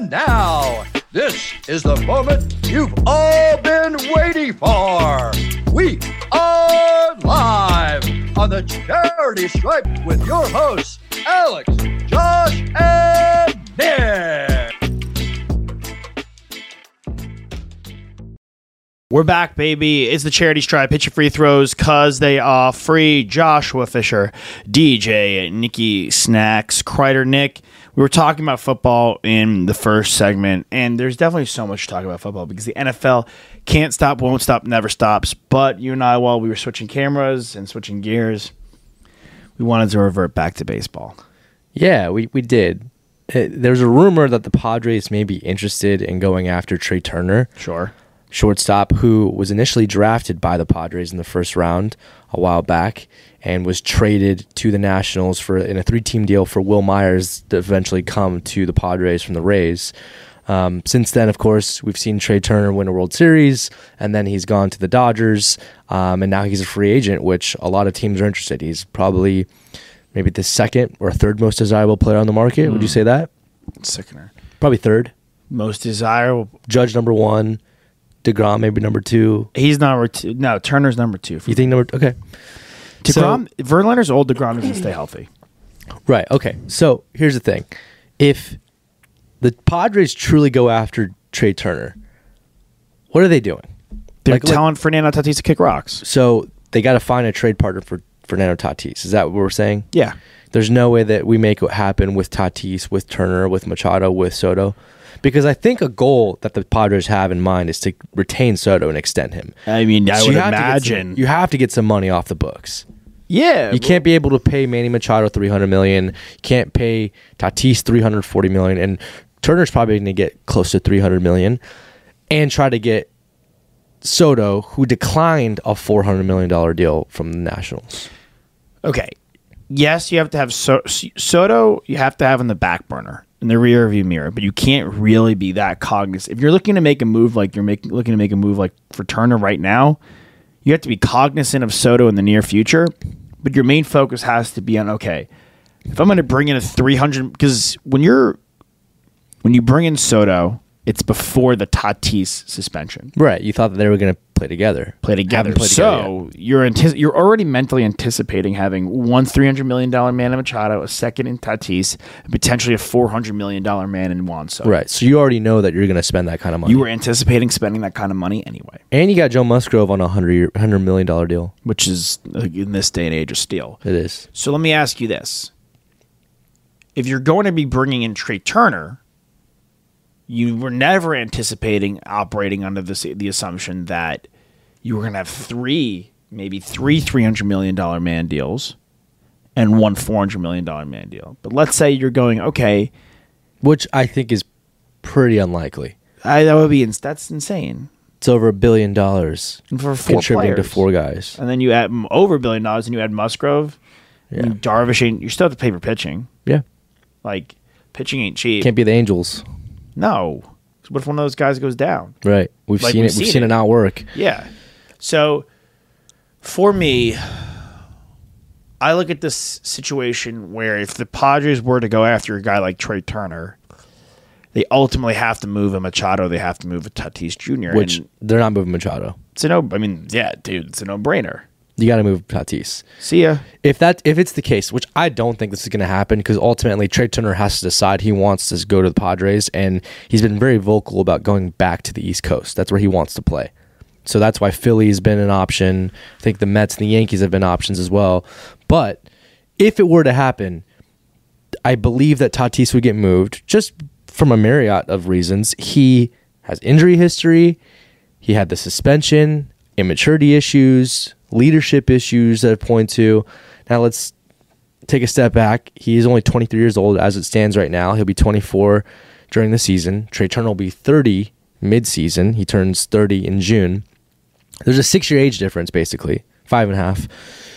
And now, this is the moment you've all been waiting for. We are live on the Charity Stripe with your hosts, Alex, Josh, and Nick. We're back, baby. It's the Charity Stripe. Hit your free throws because they are free. Joshua Fisher, DJ, Nikki Snacks, Kreider, Nick. We were talking about football in the first segment, and there's definitely so much to talk about football because the NFL can't stop, won't stop, never stops. But you and I, while we were switching cameras and switching gears, we wanted to revert back to baseball. Yeah, we did. There's a rumor that the Padres may be interested in going after Trey Turner. Sure. Shortstop, who was initially drafted by the Padres in the first round a while back and was traded to the Nationals in a 3-team deal for Will Myers to eventually come to the Padres from the Rays. Since then, of course, we've seen Trey Turner win a World Series, and then he's gone to the Dodgers, and now he's a free agent, which a lot of teams are interested. He's probably maybe the second or third most desirable player on the market. Would you say that? Sickener. Probably third. Most desirable. Judge number 1. DeGrom maybe number 2. He's number 2. No, Turner's number 2. You think number? Okay. DeGrom, Verlander's old. DeGrom doesn't stay healthy. Right. Okay. So here's the thing: if the Padres truly go after Trey Turner, what are they doing? They're telling Fernando Tatis to kick rocks. So they got to find a trade partner for Fernando Tatis. Is that what we're saying? Yeah. There's no way that we make it happen with Tatis, with Turner, with Machado, with Soto. Because I think a goal that the Padres have in mind is to retain Soto and extend him. I mean, I So would you have to imagine. you have to get some money off the books. Yeah. You can't be able to pay Manny Machado $300 million. You can't pay Tatis $340 million, and Turner's probably going to get close to $300 million, and try to get Soto, who declined a $400 million deal from the Nationals. Okay. Yes, you have to have Soto. You have to have in the back burner, in the rear view mirror, but you can't really be that cognizant. If you're looking to make a move like looking to make a move like for Turner right now, you have to be cognizant of Soto in the near future, but your main focus has to be on, okay, if I'm going to bring in a 300, because when you bring in Soto, it's before the Tatis suspension. Right. You thought that they were going to play together. So you're already mentally anticipating having one $300 million man in Machado, a second in Tatis, and potentially a $400 million man in Juan Soto. Right. So you already know that you're going to spend that kind of money. You were anticipating spending that kind of money anyway. And you got Joe Musgrove on a $100 million deal. Which is, in this day and age, a steal. It is. So let me ask you this. If you're going to be bringing in Trey Turner, you were never anticipating operating under the assumption that you were going to have three $300 million man deals and one $400 million man deal. But let's say you're going, okay. Which I think is pretty unlikely. That's insane. It's over $1 billion And for four contributing players. to 4 guys. And then you add over $1 billion and you add Musgrove. Yeah. And Darvish, you still have to pay for pitching. Yeah. Like, pitching ain't cheap. Can't be the Angels. No. What if one of those guys goes down? Right. We've seen it not work. Yeah. So, for me, I look at this situation where if the Padres were to go after a guy like Trey Turner, they ultimately have to move a Machado. They have to move a Tatis Jr. Which they're not moving Machado. It's a no-brainer. You got to move Tatis. See ya. If it's the case, which I don't think this is going to happen, because ultimately Trey Turner has to decide he wants to go to the Padres, and he's been very vocal about going back to the East Coast. That's where he wants to play. So that's why Philly's been an option. I think the Mets and the Yankees have been options as well. But if it were to happen, I believe that Tatis would get moved just from a myriad of reasons. He has injury history. He had the suspension, immaturity issues, leadership issues that I point to. Now let's take a step back. He is only 23 years old as it stands right now. He'll be 24 during the season. Trey Turner will be 30 mid-season. He turns 30 in June. There's a 6-year age difference, basically. 5.5.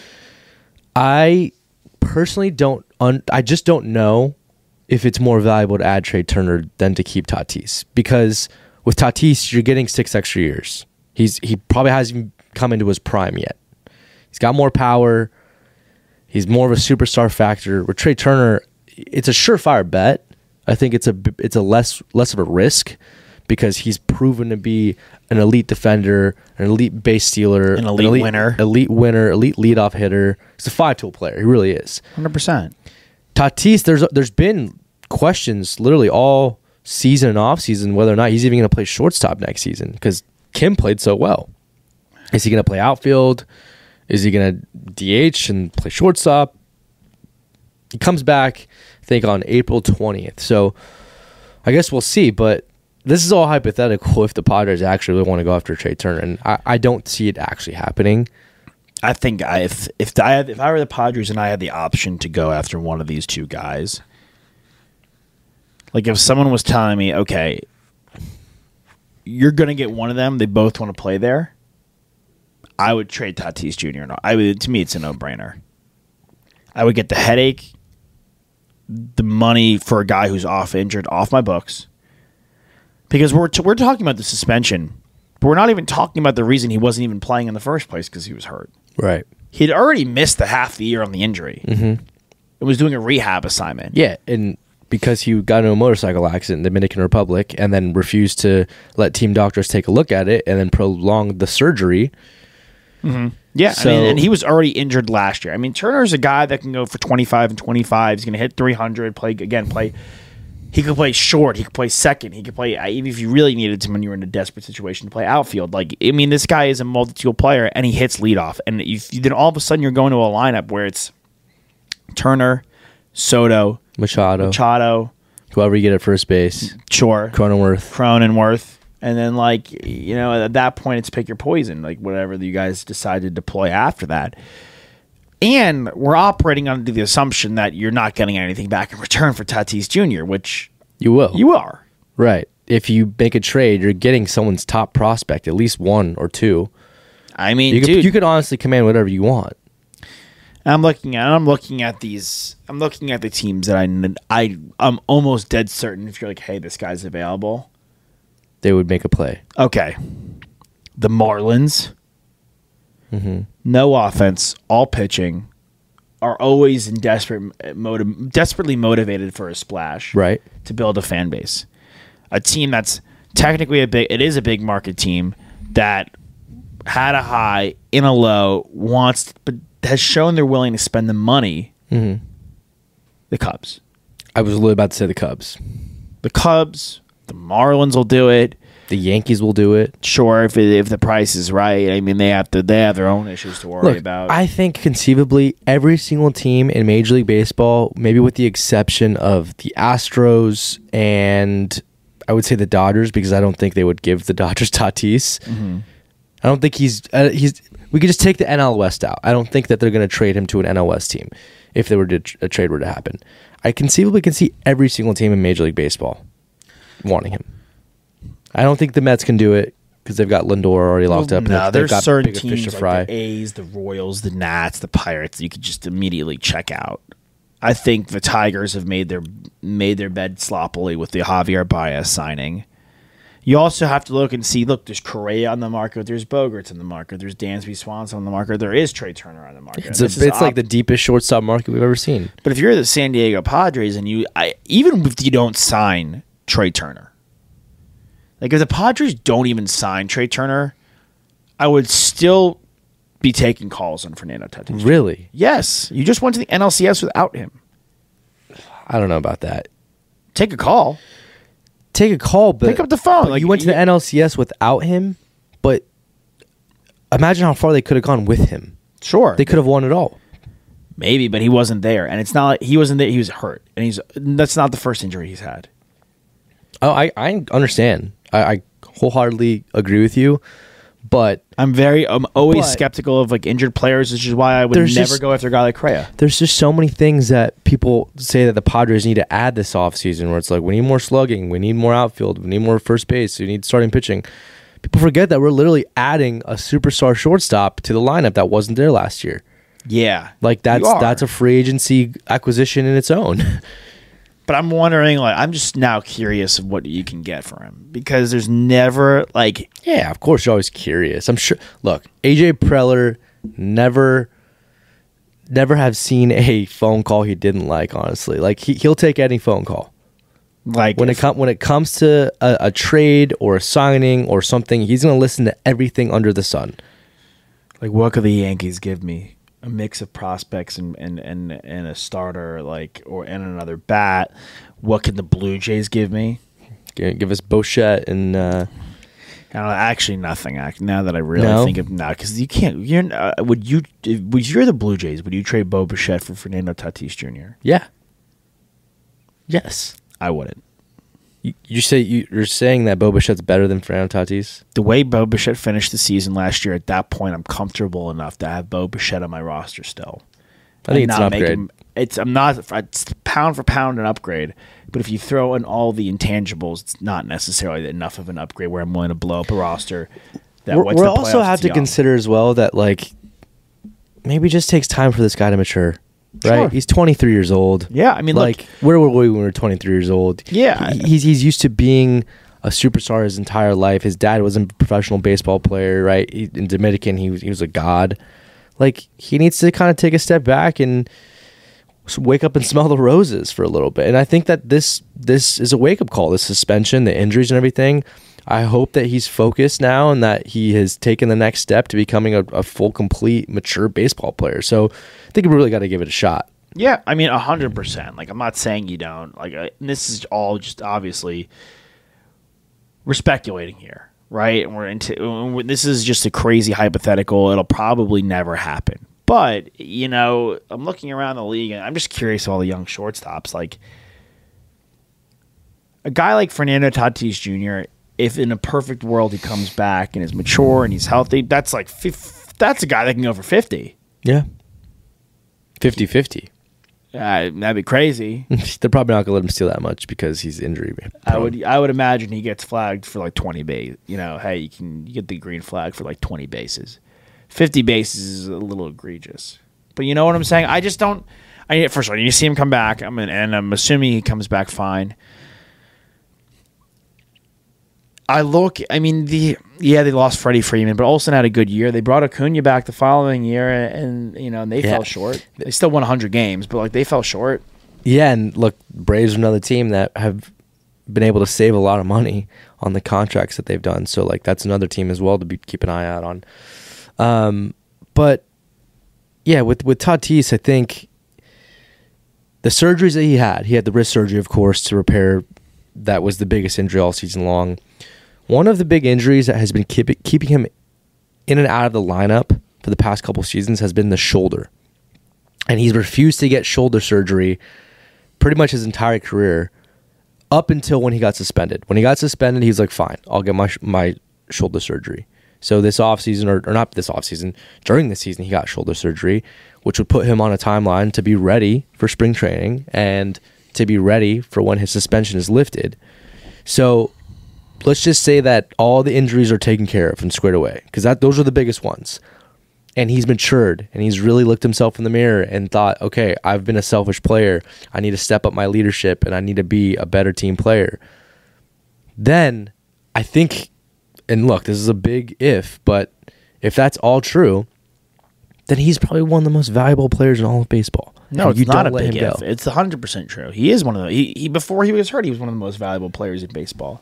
I personally I just don't know if it's more valuable to add Trey Turner than to keep Tatis. Because with Tatis, you're getting 6 extra years. He probably hasn't even come into his prime yet. He's got more power. He's more of a superstar factor. With Trey Turner, it's a surefire bet. I think it's a less of a risk because he's proven to be an elite defender, an elite base stealer, An elite winner. elite leadoff hitter. He's a 5-tool player. He really is. 100%. Tatis, there's been questions literally all season and off season whether or not he's even going to play shortstop next season because Kim played so well. Is he going to play outfield? Is he going to DH and play shortstop? He comes back, I think, on April 20th. So I guess we'll see. But this is all hypothetical if the Padres actually really want to go after Trey Turner. And I don't see it actually happening. I think if I were the Padres and I had the option to go after one of these two guys, like if someone was telling me, okay, you're going to get one of them, they both want to play there, I would trade Tatis Jr. To me, it's a no-brainer. I would get the headache, the money for a guy who's injured off my books, because we're talking about the suspension, but we're not even talking about the reason he wasn't even playing in the first place because he was hurt. Right. He'd already missed the half the year on the injury. Mm-hmm. It was doing a rehab assignment. Yeah, and because he got into a motorcycle accident in the Dominican Republic and then refused to let team doctors take a look at it and then prolonged the surgery. Mm-hmm. Yeah, So- and he was already injured last year. I mean, Turner's a guy that can go for 25 and 25. He's going to hit 300, play. He could play short. He could play second. He could play, even if you really needed him when you were in a desperate situation, to play outfield. This guy is a multi-tool player, and he hits leadoff. And then all of a sudden you're going to a lineup where it's Turner, Soto, Machado, whoever you get at first base, sure, Cronenworth. And then, at that point, it's pick your poison, whatever you guys decide to deploy after that. And we're operating under the assumption that you're not getting anything back in return for Tatis Jr., which You will. you are. Right. If you make a trade, you're getting someone's top prospect, at least one or two. I mean, You could honestly command whatever you want. I'm looking at the teams that I'm almost dead certain if you're like, hey, this guy's available. They would make a play. Okay. The Marlins, Mm-hmm. no offense, all pitching, are always in desperately motivated for a splash, Right. to build a fan base. A team that's technically it is a big market team that had a high in a low, but has shown they're willing to spend the money. Mm-hmm. The Cubs. I was literally about to say the Cubs. The Cubs, the Marlins will do it. The Yankees will do it. Sure, if the price is right. I mean, they have their own issues to worry about. I think conceivably every single team in Major League Baseball, maybe with the exception of the Astros and I would say the Dodgers, because I don't think they would give the Dodgers Tatis. Mm-hmm. I don't think he's. We could just take the NL West out. I don't think that they're going to trade him to an NL West team if a trade were to happen. I conceivably can see every single team in Major League Baseball wanting him. I don't think the Mets can do it because they've got Lindor already locked up. No, They've there's got certain bigger fish teams to fry. like the A's, the Royals, the Nats, the Pirates. You could just immediately check out. I think the Tigers have made their bed sloppily with the Javier Baez signing. You also have to look and see. Look, there's Correa on the market. There's Bogarts on the market. There's Dansby Swanson on the market. There is Trey Turner on the market. It's like the deepest shortstop market we've ever seen. But if you're the San Diego Padres and even if you don't sign Trey Turner, like if the Padres don't even sign Trey Turner, I would still be taking calls on Fernando Tatis. Really? Yes. You just went to the NLCS without him. I don't know about that. Take a call. Take a call, but Pick up the phone. Like, you went to the NLCS without him, but imagine how far they could have gone with him. Sure. They could have won it all. Maybe, but he wasn't there. And it's not like he wasn't there. He was hurt. And that's not the first injury he's had. Oh, I understand. I wholeheartedly agree with you, but I'm always But- skeptical of injured players, which is why I would There's never just- go after a guy like Correa. there's just so many things that people say that the Padres need to add this offseason where it's like, we need more slugging, we need more outfield, we need more first base, we need starting pitching. People forget that we're literally adding a superstar shortstop to the lineup that wasn't there last year. Yeah. Like You are. that's a free agency acquisition in its own. But I'm wondering, I'm just now curious of what you can get for him because there's never Yeah, of course you're always curious. I'm sure. Look, AJ Preller never have seen a phone call he didn't like. Honestly, he'll take any phone call. Like when it comes to a trade or a signing or something, he's going to listen to everything under the sun. Like, what could the Yankees give me? A mix of prospects and a starter, like, and another bat. What can the Blue Jays give me? Give us Bichette and I don't know, actually nothing. Now that I really think of because you can't. Would you're the Blue Jays? Would you trade Bo Bichette for Fernando Tatis Jr.? Yeah. Yes, I wouldn't. You're saying that Bo Bichette's better than Fernando Tatis? The way Bo Bichette finished the season last year, at that point, I'm comfortable enough to have Bo Bichette on my roster still. I think it's an upgrade. It's pound for pound an upgrade, but if you throw in all the intangibles, it's not necessarily enough of an upgrade where I'm willing to blow up a roster. We also have to consider as well that like maybe it just takes time for this guy to mature. Right, Sure. He's 23 years old. Yeah, I mean, like, where were we when we were 23 years old? Yeah, he's used to being a superstar his entire life. His dad was a professional baseball player, right? In Dominican, he was a god. Like, he needs to kind of take a step back and wake up and smell the roses for a little bit. And I think that this is a wake up call. The suspension, the injuries, and everything. I hope that he's focused now and that he has taken the next step to becoming a full, complete, mature baseball player. So I think we really got to give it a shot. Yeah, I mean, 100%. Like, I'm not saying you don't. Like, this is all just obviously we're speculating here, right? And this is just a crazy hypothetical. It'll probably never happen. But I'm looking around the league and I'm just curious of all the young shortstops. Like, a guy like Fernando Tatis Jr., if in a perfect world he comes back and is mature and he's healthy, that's like that's a guy that can go for 50. Yeah. 50-50. That'd be crazy. They're probably not going to let him steal that much because he's injury prone. I would imagine he gets flagged for like 20 bases. Hey, you get the green flag for like 20 bases. 50 bases is a little egregious. But you know what I'm saying? I just don't. First of all, you see him come back. And I'm assuming he comes back fine. They lost Freddie Freeman, but Olsen had a good year. They brought Acuna back the following year, and they fell short. They still won 100 games, but like they fell short. Yeah, and look, Braves are another team that have been able to save a lot of money on the contracts that they've done. So like that's another team as well to keep an eye out on. But yeah, with Tatis, I think the surgeries that he had the wrist surgery, of course, to repair. That was the biggest injury all season long. One of the big injuries that has been keeping him in and out of the lineup for the past couple seasons has been the shoulder. And he's refused to get shoulder surgery pretty much his entire career up until when he got suspended. When he got suspended, he was like, fine, I'll get my shoulder surgery. So this offseason, or not this offseason, during the season, he got shoulder surgery, which would put him on a timeline to be ready for spring training and to be ready for when his suspension is lifted. So let's just say that all the injuries are taken care of and squared away, because those are the biggest ones. And he's matured, and he's really looked himself in the mirror and thought, okay, I've been a selfish player. I need to step up my leadership, and I need to be a better team player. Then I think, and look, this is a big if, but if that's all true, then he's probably one of the most valuable players in all of baseball. No, it's not a big if. It's 100% true. He is one of the. He before he was hurt, he was one of the most valuable players in baseball.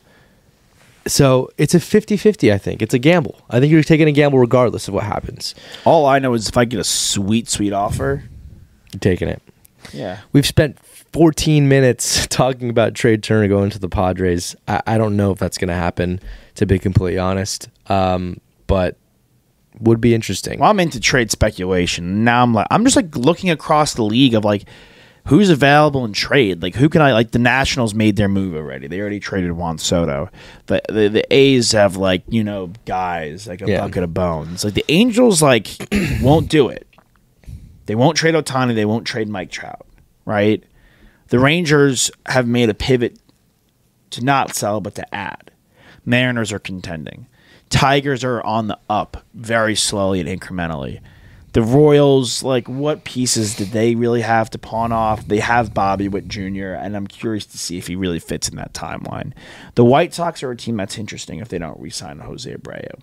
So it's a 50-50, I think. It's a gamble. I think you're taking a gamble regardless of what happens. All I know is if I get a sweet, sweet offer, you're taking it. Yeah. We've spent 14 minutes talking about Trey Turner going to the Padres. I don't know if that's going to happen, to be completely honest. But would be interesting. Well, I'm into trade speculation. Now I'm just like looking across the league of like who's available in trade. Like who can I like? The Nationals made their move already. They already traded Juan Soto. The A's have like guys like a bucket of bones. Like the Angels like won't do it. They won't trade Ohtani. They won't trade Mike Trout. Right. The Rangers have made a pivot to not sell but to add. Mariners are contending. Tigers are on the up very slowly and incrementally. The Royals, like, what pieces did they really have to pawn off? They have Bobby Witt Jr., and I'm curious to see if he really fits in that timeline. The White Sox are a team that's interesting if they don't re-sign Jose Abreu.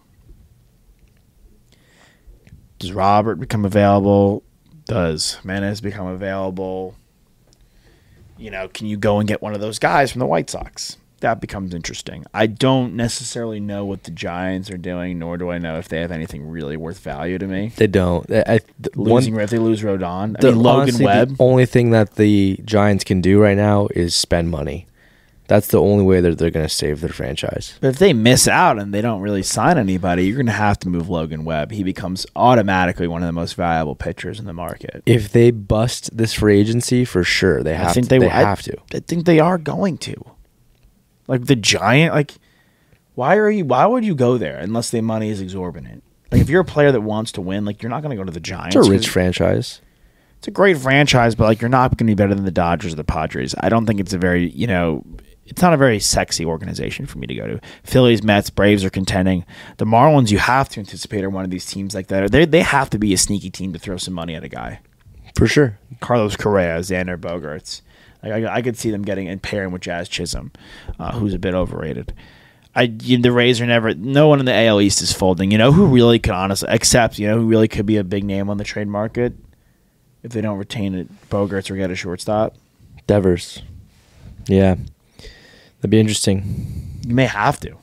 Does Robert become available? Does Menez become available? can you go and get one of those guys from the White Sox? That becomes interesting. I don't necessarily know what the Giants are doing, nor do I know if they have anything really worth value to me. They don't. If they lose Rodon, Logan honestly, Webb. The only thing that the Giants can do right now is spend money. That's the only way that they're going to save their franchise. But if they miss out and they don't really sign anybody, you're going to have to move Logan Webb. He becomes automatically one of the most valuable pitchers in the market. If they bust this free agency, for sure, they have to. I think they are going to. Like the Giant, why would you go there unless the money is exorbitant? Like if you're a player that wants to win, you're not going to go to the Giants. It's a rich franchise. It's a great franchise, but you're not going to be better than the Dodgers or the Padres. I don't think it's a very, it's not a very sexy organization for me to go to. Phillies, Mets, Braves are contending. The Marlins, you have to anticipate, are one of these teams like that. They have to be a sneaky team to throw some money at a guy. For sure. Carlos Correa, Xander Bogaerts. I could see them getting and pairing with Jazz Chisholm, who's a bit overrated. The Rays are never. No one in the AL East is folding. Who really could honestly accept? Who really could be a big name on the trade market if they don't retain it? Bogaerts or get a shortstop. Devers. Yeah, that'd be interesting. You may have to.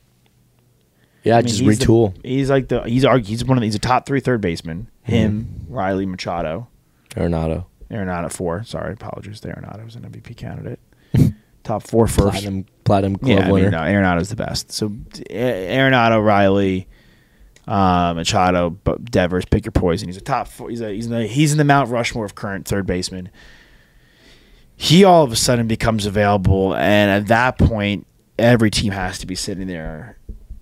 Yeah, just retool. He's a top 3 third baseman. Him, Riley, Machado, Arenado at 4. Sorry, apologies to Arenado. Was an MVP candidate. Top 4 first. Platinum glove winner. No, Arenado's the best. So Arenado, Riley, Machado, Devers. Pick your poison. He's a top 4. He's in the Mount Rushmore of current third basemen. He all of a sudden becomes available, and at that point, every team has to be sitting there,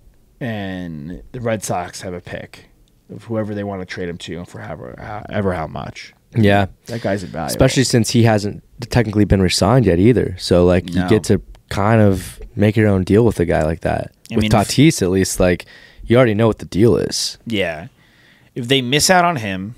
and the Red Sox have a pick of whoever they want to trade him to, and for how much. Yeah, that guy's invaluable. Especially since he hasn't technically been re-signed yet either. So you get to kind of make your own deal with a guy like that. With Tatis, at least, you already know what the deal is. Yeah, if they miss out on him,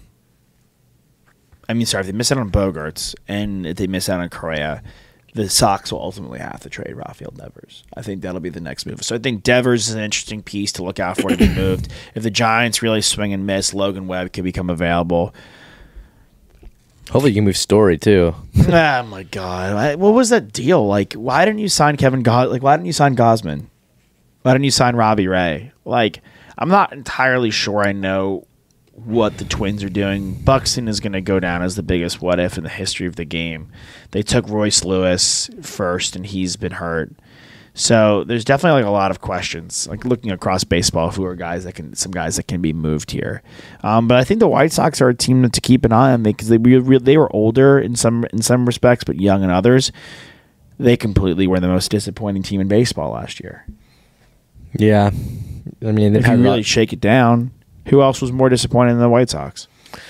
if they miss out on Bogaerts and if they miss out on Correa, the Sox will ultimately have to trade Rafael Devers. I think that'll be the next move. So I think Devers is an interesting piece to look out for to be moved. If the Giants really swing and miss, Logan Webb could become available. Hopefully you can move Story too. Oh my God! What was that deal? Why didn't you sign Kevin? Why didn't you sign Gosman? Why didn't you sign Robbie Ray? I'm not entirely sure I know what the Twins are doing. Buxton is going to go down as the biggest what if in the history of the game. They took Royce Lewis first, and he's been hurt. So there's definitely a lot of questions, looking across baseball, who are some guys that can be moved here. But I think the White Sox are a team to keep an eye on because they were older in some respects, but young in others. They completely were the most disappointing team in baseball last year. Yeah, if you really shake it down, who else was more disappointing than the White Sox?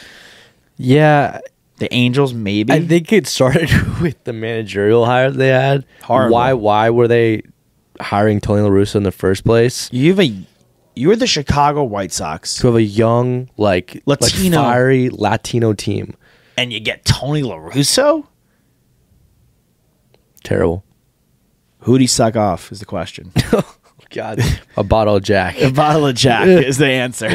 Yeah. The Angels, maybe. I think it started with the managerial hire they had. Horrible. Why were they hiring Tony La Russa in the first place? You're the Chicago White Sox. To have a young, Latino, fiery Latino team. And you get Tony La Russa? Terrible. Who'd he suck off is the question. God. A bottle of Jack. A bottle of Jack is the answer.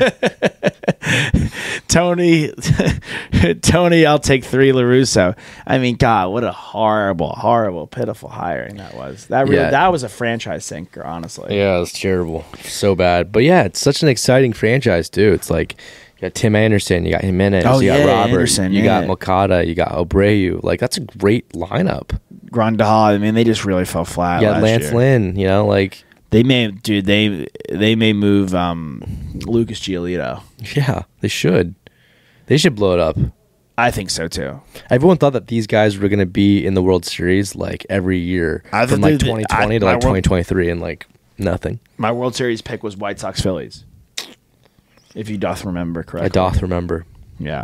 Tony, I'll take 3 La Russa. God, what a horrible, horrible, pitiful hiring that was. That was a franchise sinker, honestly. Yeah, it was terrible. So bad. But yeah, it's such an exciting franchise, too. It's you got Tim Anderson, you got Jimenez, you got Robert, Anderson, you got Moncada, you got Abreu. That's a great lineup. Grandal, they just really fell flat. You got Lance Lynn, They may move Lucas Giolito. Yeah, they should. They should blow it up. I think so too. Everyone thought that these guys were going to be in the World Series every year from 2020 to 2023, and nothing. My World Series pick was White Sox Phillies. If you doth remember correctly. I doth remember. Yeah.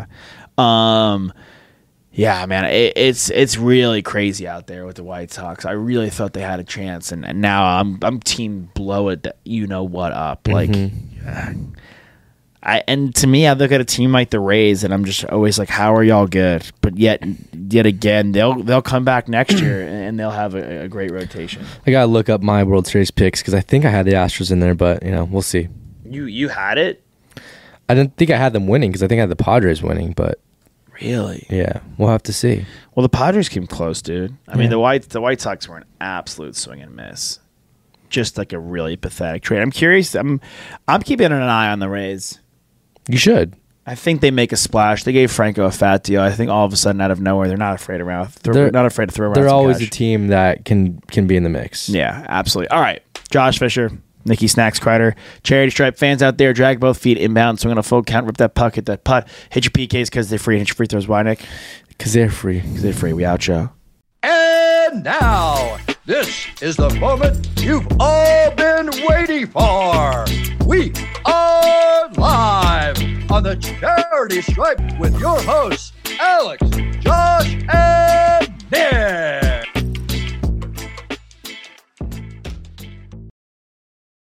Yeah, man, it's really crazy out there with the White Sox. I really thought they had a chance, and now I'm team blow it. What up? Mm-hmm. And to me, I look at a team like the Rays, and I'm just always how are y'all good? But yet again, they'll come back next year, and they'll have a great rotation. I gotta look up my World Series picks because I think I had the Astros in there, but we'll see. You had it? I didn't think I had them winning because I think I had the Padres winning, but. Really? Yeah, we'll have to see. Well, the Padres came close, dude. I mean, the White Sox were an absolute swing and miss. Just like a really pathetic trade. I'm curious. I'm keeping an eye on the Rays. You should. I think they make a splash. They gave Franco a fat deal. I think all of a sudden, out of nowhere, they're not afraid around. They're not afraid to throw around. They're always cash. a team that can be in the mix. Yeah, absolutely. All right, Josh Fisher, Nikki Snacks Kreider, Charity Stripe fans out there, drag both feet inbound, swing on a full count, rip that puck, hit that putt, hit your PKs because they're free, hit your free throws. Why, Nick? Because they're free. Because they're free. We out, Joe. And now, this is the moment you've all been waiting for. We are live on the Charity Stripe with your hosts, Alex, Josh, and